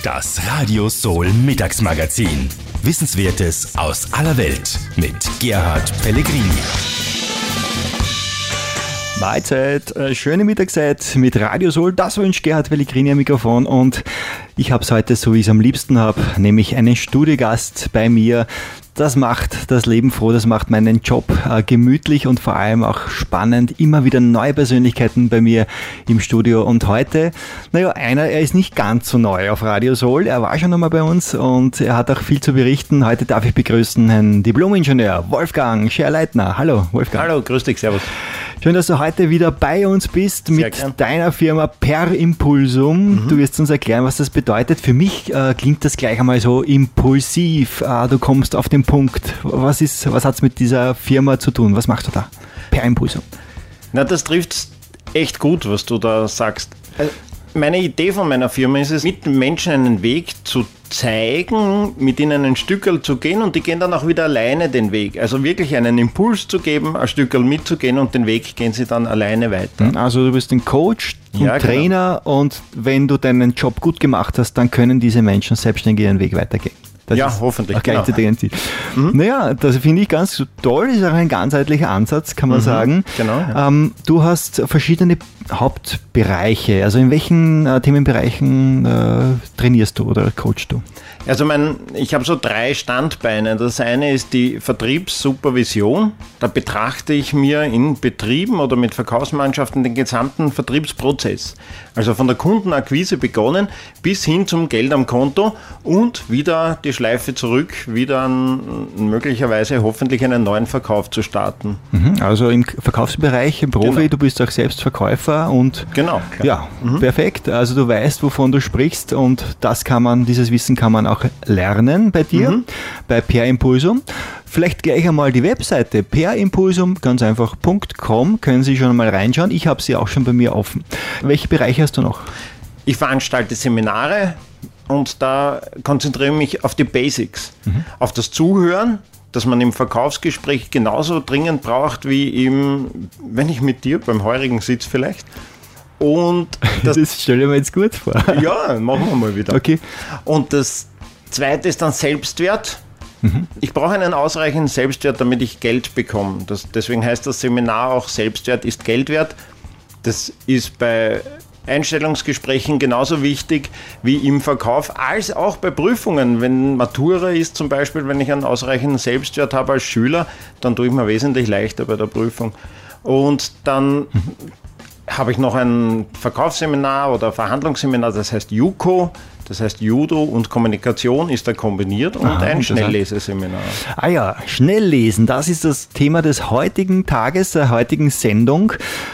Das Radio Soul Mittagsmagazin. Wissenswertes aus aller Welt mit Gerhard Pellegrini. Mahlzeit, schöne Mittagszeit mit Radio Soul. Das wünscht Gerhard Pellegrini am Mikrofon und ich habe es heute so, wie ich es am liebsten habe, nämlich einen Studiogast bei mir. Das macht das Leben froh, das macht meinen Job gemütlich und vor allem auch spannend. Immer wieder neue Persönlichkeiten bei mir im Studio. Und heute, er ist nicht ganz so neu auf Radio Soul. Er war schon einmal bei uns und er hat auch viel zu berichten. Heute darf ich begrüßen Herrn Diplom-Ingenieur Wolfgang Scherleitner. Hallo, Wolfgang. Hallo, grüß dich, servus. Schön, dass du heute wieder bei uns bist mit deiner Firma Per Impulsum. Du wirst uns erklären, was das bedeutet. Für mich klingt das gleich einmal so impulsiv. Du kommst auf den Punkt. Was hat es mit dieser Firma zu tun? Was machst du da? Per Impulsum. Na, das trifft echt gut, was du da sagst. Meine Idee von meiner Firma ist es, mit den Menschen einen Weg zu zeigen, mit ihnen ein Stückerl zu gehen und die gehen dann auch wieder alleine den Weg. Also wirklich einen Impuls zu geben, ein Stückerl mitzugehen und den Weg gehen sie dann alleine weiter. Also du bist ein Coach, ein Trainer und wenn du deinen Job gut gemacht hast, dann können diese Menschen selbstständig ihren Weg weitergehen. Das hoffentlich. Ziel. Naja, das finde ich ganz toll, ist auch ein ganzheitlicher Ansatz, kann man sagen. Genau. Ja. Du hast verschiedene Hauptbereiche. Also in welchen Themenbereichen trainierst du oder coachst du? Also ich habe so 3 Standbeine. Das eine ist die Vertriebssupervision. Da betrachte ich mir in Betrieben oder mit Verkaufsmannschaften den gesamten Vertriebsprozess. Also von der Kundenakquise begonnen bis hin zum Geld am Konto und wieder die Schleife zurück, wieder möglicherweise hoffentlich einen neuen Verkauf zu starten. Also im Verkaufsbereich, im Profi, genau. Du bist auch selbst Verkäufer und genau, ja, perfekt. Also du weißt, wovon du sprichst und dieses Wissen kann man auch lernen bei dir, bei Per Impulsum. Vielleicht gleich einmal die Webseite perimpulsum, ganz einfach .com, können Sie schon mal reinschauen. Ich habe sie auch schon bei mir offen. Welche Bereiche hast du noch? Ich veranstalte Seminare und da konzentriere ich mich auf die Basics, auf das Zuhören, das man im Verkaufsgespräch genauso dringend braucht wie wenn ich mit dir beim heurigen sitze vielleicht. Und das stelle ich mir jetzt gut vor. Ja, machen wir mal wieder. Okay. Und das Zweite ist dann Selbstwert. Ich brauche einen ausreichenden Selbstwert, damit ich Geld bekomme. Deswegen heißt das Seminar auch Selbstwert ist Geld wert. Das ist bei Einstellungsgesprächen genauso wichtig wie im Verkauf, als auch bei Prüfungen. Wenn Matura ist zum Beispiel, wenn ich einen ausreichenden Selbstwert habe als Schüler, dann tue ich mir wesentlich leichter bei der Prüfung. Und dann habe ich noch ein Verkaufsseminar oder Verhandlungsseminar, das heißt JUCO, das heißt Judo und Kommunikation ist da kombiniert und ein Schnellleseseminar. Schnelllesen, das ist das Thema des heutigen Tages, der heutigen Sendung.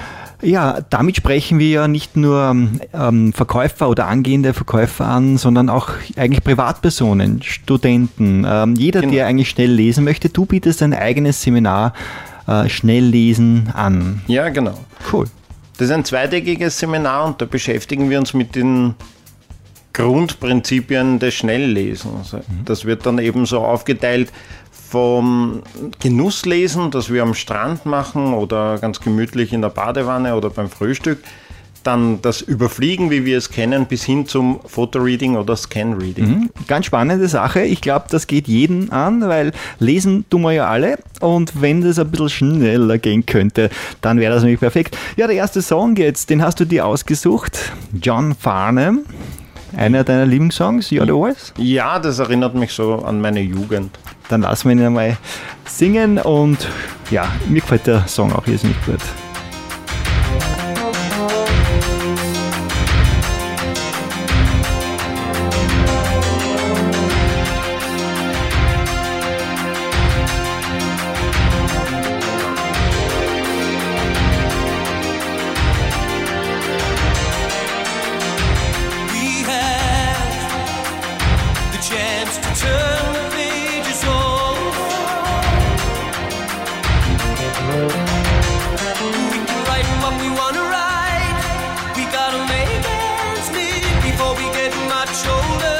Ja, damit sprechen wir ja nicht nur Verkäufer oder angehende Verkäufer an, sondern auch eigentlich Privatpersonen, Studenten, jeder, der eigentlich schnell lesen möchte. Du bietest ein eigenes Seminar Schnelllesen an. Ja, genau. Cool. Das ist ein zweitägiges Seminar und da beschäftigen wir uns mit den Grundprinzipien des Schnelllesens. Das wird dann eben so aufgeteilt vom Genusslesen, das wir am Strand machen oder ganz gemütlich in der Badewanne oder beim Frühstück, dann das Überfliegen, wie wir es kennen, bis hin zum Fotoreading oder Scanreading. Ganz spannende Sache. Ich glaube, das geht jeden an, weil lesen tun wir ja alle und wenn das ein bisschen schneller gehen könnte, dann wäre das nämlich perfekt. Ja, der erste Song jetzt, den hast du dir ausgesucht. John Farnham. Einer deiner Lieblingssongs, You're the Voice? Ja, das erinnert mich so an meine Jugend. Dann lassen wir ihn einmal singen und ja, mir gefällt der Song auch jetzt nicht gut. Shoulder